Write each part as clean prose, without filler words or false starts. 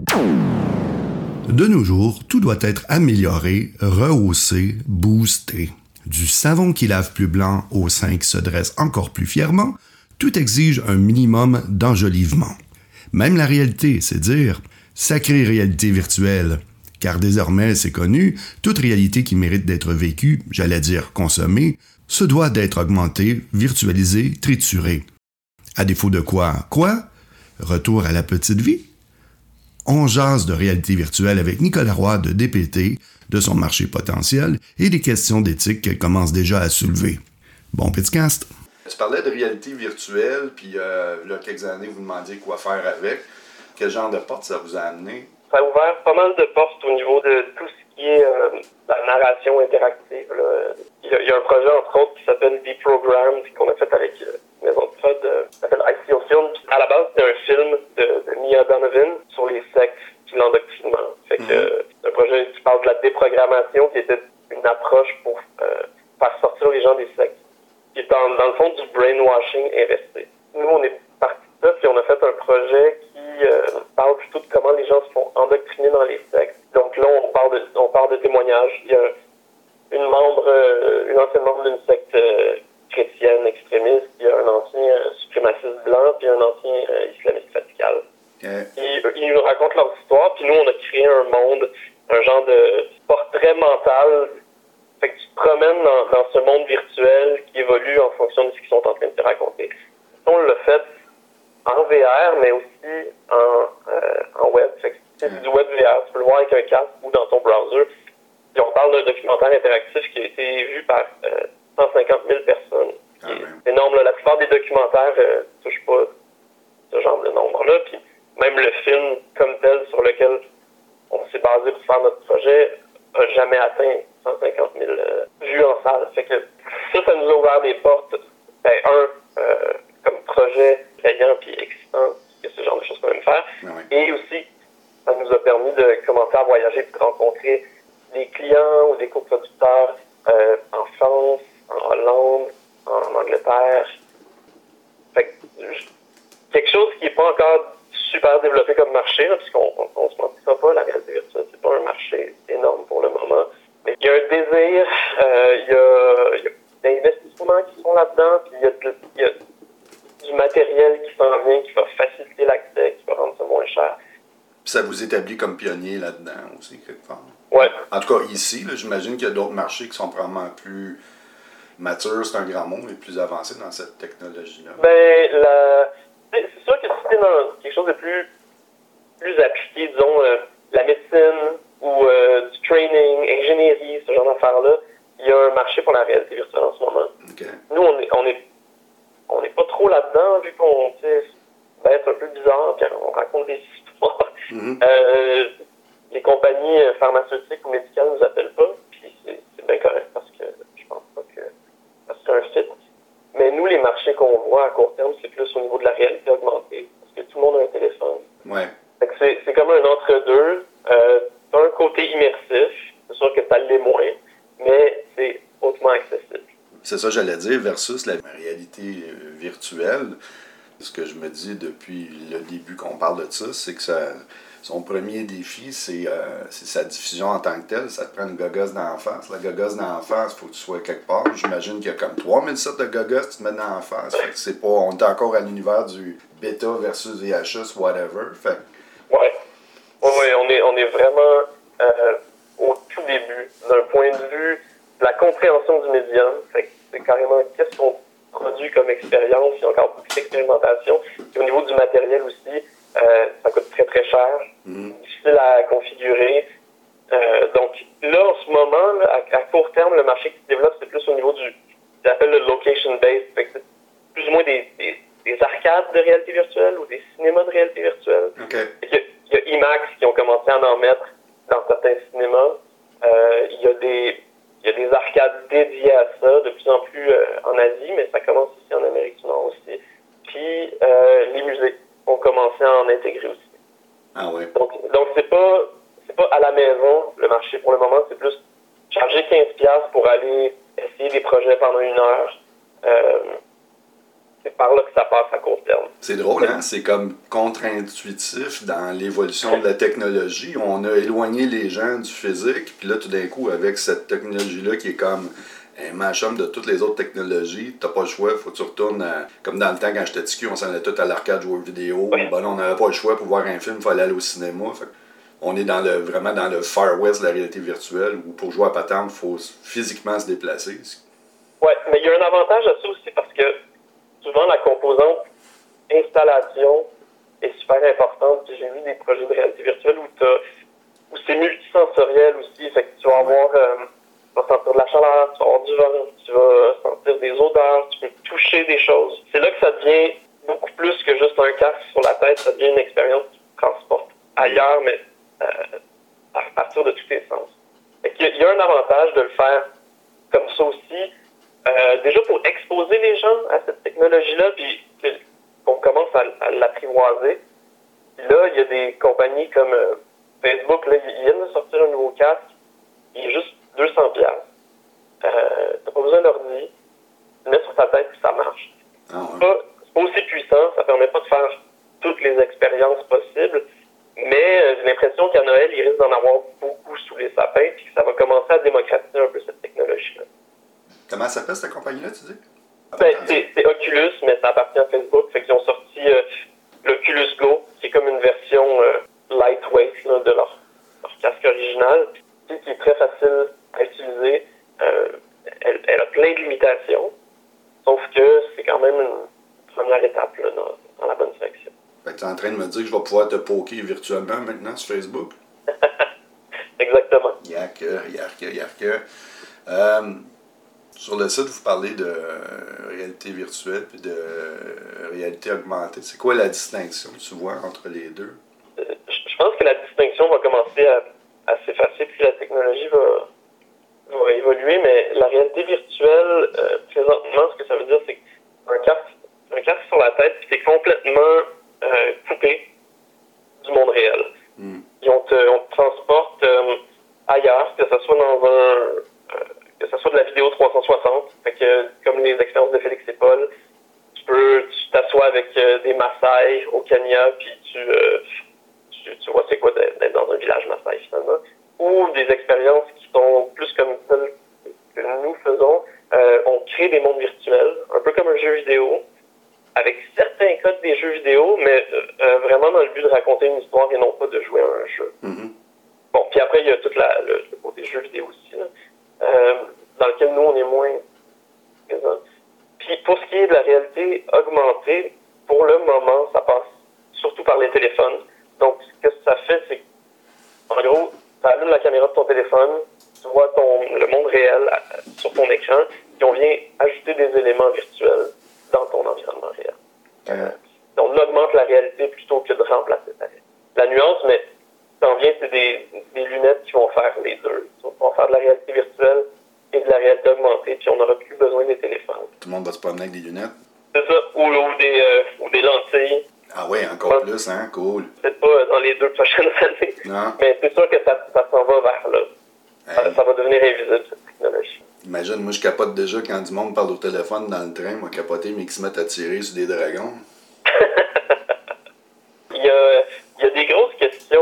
De nos jours, tout doit être amélioré, rehaussé, boosté. Du savon qui lave plus blanc au sein qui se dresse encore plus fièrement, tout exige un minimum d'enjolivement. Même la réalité, c'est dire sacrée réalité virtuelle. Car désormais, c'est connu, toute réalité qui mérite d'être vécue, j'allais dire consommée, se doit d'être augmentée, virtualisée, triturée. À défaut de quoi? Quoi? Retour à la petite vie? On jase de réalité virtuelle avec Nicolas Roy de DPT, de son marché potentiel et des questions d'éthique qu'elle commence déjà à soulever. Bon podcast! Tu parlais de réalité virtuelle, puis il y a quelques années, vous demandiez quoi faire avec. Quel genre de porte ça vous a amené? Ça a ouvert pas mal de portes au niveau de tout ce qui est la narration interactive. Là. Il y a un projet, entre autres, qui s'appelle Deprogrammed, qu'on a fait avec Maison de Prod, qui s'appelle ICO Film. Puis à la base, c'était un film de Mia Donovan sur les sectes et l'endoctrinement. Fait que c'est un projet qui parle de la déprogrammation, qui était une approche pour faire sortir les gens des sectes. Qui est dans le fond du brainwashing inversé. Nous, on est parti de ça, puis on a fait un projet qui parle plutôt de comment les gens se font endoctriner dans les sectes. Donc là, on parle de témoignages. Il y a une ancienne membre d'une secte chrétienne extrémiste, il y a un ancien suprémaciste blanc, puis un ancien islamiste radical. Ils nous racontent leur histoire, puis nous, on a créé un monde, un genre de portrait mental. Fait que tu te promènes dans ce monde virtuel qui évolue en fonction de ce qu'ils sont en train de te raconter. On l'a fait en VR, mais aussi en web. Fait que c'est du web VR, tu peux le voir avec un casque ou dans ton browser. Puis on parle d'un documentaire interactif qui a été vu par 150 000 personnes. C'est énorme, là. La plupart des documentaires ne touchent pas ce genre de nombre-là. Puis même le film comme tel sur lequel on s'est basé pour faire notre projet n'a jamais atteint 150 000 vues en salle. Fait que ça nous a ouvert des portes. Comme projet payant puis excitant, que ce genre de choses qu'on aime faire. Et aussi, ça nous a permis de commencer à voyager et de rencontrer des clients ou des coproducteurs en France, en Hollande, en Angleterre. Fait que, quelque chose qui n'est pas encore super développé comme marché, là, puisqu'on se mentira pas, la réalité virtuelle, c'est pas un marché énorme pour le moment. Mais il y a un désir, il y a des investissements qui sont là-dedans, puis il y a du matériel qui s'en vient, qui va faciliter l'accès, qui va rendre ça moins cher. Puis ça vous établit comme pionnier là-dedans aussi, quelque part. Ouais. En tout cas, ici, là, j'imagine qu'il y a d'autres marchés qui sont probablement plus matures, c'est un grand mot, mais plus avancés dans cette technologie-là. C'est sûr que si tu es dans quelque chose de plus appliqué, disons, la médecine ou du training, ingénierie, ce genre d'affaires-là, il y a un marché pour la réalité virtuelle en ce moment. Okay. Nous, on n'est pas trop là-dedans, vu qu'on va être un peu bizarre, puis on raconte des histoires. Les compagnies pharmaceutiques ou médicales nous appellent pas, puis c'est bien correct parce que je pense pas que c'est un fit. Mais nous, les marchés qu'on voit à court terme, c'est plus au niveau de la réalité augmentée, parce que tout le monde a un téléphone. Ouais. Fait que c'est comme un entre-deux. T'as un côté immersif, c'est sûr que ça l'est moins, mais c'est hautement accessible. C'est ça, j'allais dire, versus la réalité virtuelle. Ce que je me dis depuis le début qu'on parle de ça, c'est que son premier défi, c'est sa diffusion en tant que telle. Ça te prend une gogosse d'en face. La gogosse d'en face, il faut que tu sois quelque part. J'imagine qu'il y a comme 3000 sites de gogosse, tu te mets d'en face. Fait que c'est pas, on est encore à l'univers du bêta versus VHS, whatever. Fait. Ouais, on est vraiment au tout début, d'un point de vue de la compréhension du médium. Fait que c'est carrément qu'est-ce qu'on produit comme expérience, il y a encore beaucoup d'expérimentation. Et au niveau du matériel aussi, ça coûte très très cher, difficile à configurer. Donc là, en ce moment, là, à court terme, le marché qui se développe, c'est plus au niveau du, ce qu'on appelle le location-based. Fait que c'est plus ou moins des arcades de réalité virtuelle ou des cinémas de réalité virtuelle. Okay. Il y a IMAX qui ont commencé à en mettre dans certains cinémas. Il y a des arcades dédiées à ça, de plus en plus en Asie, mais ça commence ici en Amérique du Nord aussi. Puis les musées ont commencé à en intégrer aussi. Ah oui. Donc c'est pas à la maison le marché pour le moment, c'est plus charger 15$ pour aller essayer des projets pendant 1 heure. c'est par là que ça passe à court terme. C'est drôle, hein? C'est comme contre-intuitif dans l'évolution de la technologie. On a éloigné les gens du physique, puis là, tout d'un coup, avec cette technologie-là qui est comme un mash-up de toutes les autres technologies, t'as pas le choix, faut que tu retournes comme dans le temps quand j'étais petit, on s'en allait tout à l'arcade jouer aux vidéos. Oui. Ben là, on n'avait pas le choix pour voir un film, il fallait aller au cinéma. Fait on est vraiment dans le Far West de la réalité virtuelle, où pour jouer à patente, il faut physiquement se déplacer. Ouais, mais il y a un avantage à ça aussi parce que souvent la composante installation est super importante. Puis j'ai vu des projets de réalité virtuelle où c'est multisensoriel aussi. Fait que tu vas avoir tu vas sentir de la chaleur, tu vas avoir du vent, tu vas sentir des odeurs, tu peux toucher des choses. C'est là que ça devient beaucoup plus que juste un casque sur la tête, ça devient une expérience qui te transporte ailleurs, mais à partir de tous tes sens. Fait qu'il y a un avantage de le faire comme ça aussi. Déjà pour exposer les gens à cette technologie-là, puis qu'on commence à l'apprivoiser. Puis là, il y a des compagnies comme Facebook, là, ils viennent de sortir un nouveau casque, il est juste 200$. T'as pas besoin d'ordi, tu le mets sur ta tête puis ça marche. Ah ouais. C'est pas aussi puissant, ça permet pas de faire toutes les expériences possibles, mais j'ai l'impression qu'à Noël, il risque d'en avoir beaucoup sous les sapins, puis que ça va commencer à démocratiser un peu cette technologie-là. Comment s'appelle cette compagnie-là, tu dis? Ben, c'est Oculus, mais ça appartient à Facebook. Fait qu'ils ont sorti l'Oculus Go, qui est comme une version lightweight là, de leur casque original, puis qui est très facile à utiliser. Elle a plein de limitations, sauf que c'est quand même une première étape là, dans la bonne direction. Fait que tu es en train de me dire que je vais pouvoir te poker virtuellement maintenant sur Facebook? Exactement. Yark. Sur le site, vous parlez de réalité virtuelle et de réalité augmentée. C'est quoi la distinction, tu vois, entre les deux? Je pense que la distinction va commencer à s'effacer puis la technologie va évoluer, mais la réalité virtuelle, présentement, ce que ça veut dire, c'est qu'un casque sur la tête, puis t'es complètement coupé du monde réel. Et on te transporte ailleurs, que ce soit que ce soit de la vidéo 360, fait que comme les expériences de Félix et Paul, tu t'assois avec des Maasai au Kenya, puis tu vois c'est quoi d'être dans un village Maasai finalement, ou des expériences qui sont plus comme celles que nous faisons. On crée des mondes virtuels, un peu comme un jeu vidéo, avec certains codes des jeux vidéo, mais vraiment dans le but de raconter une histoire et non pas de jouer à un jeu. Mm-hmm. Bon, puis après, il y a tout le côté jeux vidéo aussi, là, dans lequel nous, on est moins présents. Puis pour ce qui est de la réalité augmentée, pour le moment, ça passe surtout par les téléphones. Donc, ce que ça fait, c'est qu'en gros, tu allumes la caméra de ton téléphone, tu vois le monde réel sur ton écran, puis on vient ajouter des éléments virtuels dans ton environnement réel. On augmente la réalité plutôt que de remplacer ta réalité. La nuance, mais t'en viens, c'est des lunettes qui vont faire les deux. Ils vont faire de la réalité virtuelle et de la réalité augmentée, puis on n'aura plus besoin des téléphones. Tout le monde va se promener avec des lunettes? C'est ça, ou des lentilles. Ah ouais, encore plus, hein? Cool. Peut-être pas dans les 2 prochaines années, Non. mais c'est sûr que ça s'en va vers là. Hey. Ça va devenir invisible, cette technologie. Imagine, moi je capote déjà quand du monde parle au téléphone dans le train, moi capoter, mais qui se mettent à tirer sur des dragons. Il y a des grosses questions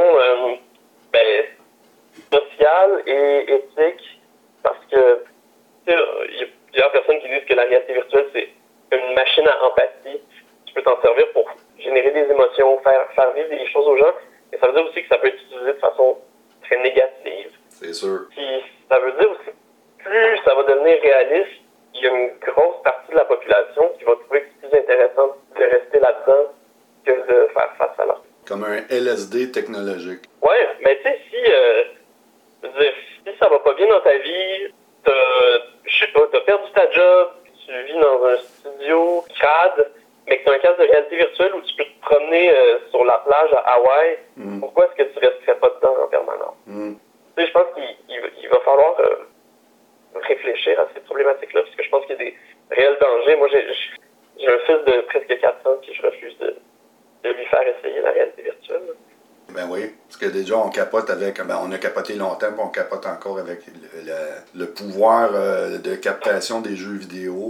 sociales et éthiques, parce que il y a plusieurs personnes qui disent que la réalité virtuelle, c'est une machine à empathie. Tu peux t'en servir pour générer des émotions, faire vivre des choses aux gens, et ça veut dire aussi que ça peut être utilisé de façon très négative. C'est sûr. Puis ça veut dire aussi que plus ça va devenir réaliste, il y a une grosse partie de la population qui va trouver que c'est plus intéressant de rester là-dedans que de faire face à l'autre. Comme un LSD technologique. Ouais, mais tu sais, si ça va pas bien dans ta vie, t'as perdu ta job, tu vis dans un studio crade, mais que t'as un casque de réalité virtuelle où tu peux te promener sur la plage à Hawaï, pourquoi est-ce que tu resterais pas dedans en permanence? Tu sais, je pense qu'il va falloir réfléchir à ces problématiques-là, parce que je pense qu'il y a des réels dangers. Moi, j'ai un fils de presque 4 ans, puis je refuse de lui faire essayer la réalité virtuelle. Ben oui, parce que déjà on capote avec, on a capoté longtemps, puis on capote encore avec le pouvoir de captation des jeux vidéo, les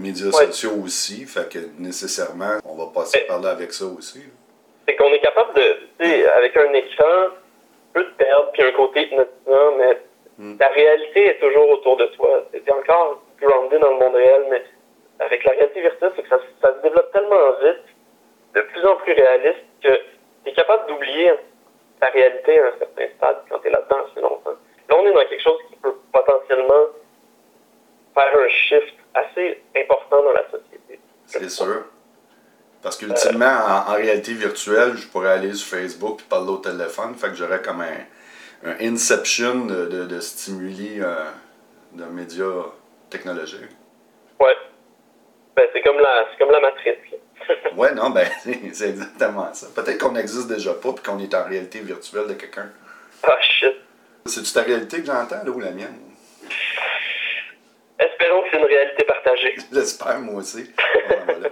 médias sociaux aussi, fait que nécessairement, on va passer par là avec ça aussi. C'est qu'on est capable de, tu sais, avec un écran, peu de perdre, puis un côté hypnotisant, mais la réalité est toujours autour de toi. T'es encore groundé dans le monde réel, mais avec la réalité virtuelle, c'est que ça se développe tellement vite, de plus en plus réaliste, que t'es capable d'oublier ta réalité à un certain stade quand t'es là-dedans assez longtemps. Là, on est dans quelque chose qui peut potentiellement faire un shift assez important dans la société. C'est sûr. Parce qu'ultimement, en réalité virtuelle, je pourrais aller sur Facebook et parler au téléphone, fait que j'aurais comme un inception de stimuli de médias technologiques. Ouais. Ben, c'est comme la matrice. Ouais, non, ben, c'est exactement ça. Peut-être qu'on n'existe déjà pas et qu'on est en réalité virtuelle de quelqu'un. Ah, shit. C'est-tu ta réalité que j'entends, là, ou la mienne? Espérons que c'est une réalité partagée. J'espère, moi aussi. Ouais, voilà.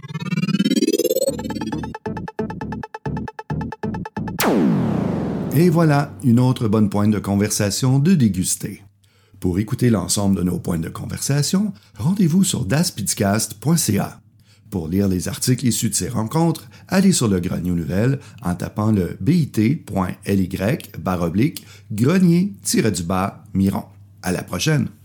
Et voilà une autre bonne pointe de conversation de déguster. Pour écouter l'ensemble de nos points de conversation, rendez-vous sur daspidcast.ca. Pour lire les articles issus de ces rencontres, allez sur le Grenier aux Nouvelles en tapant le bit.ly/grenier-miron. À la prochaine!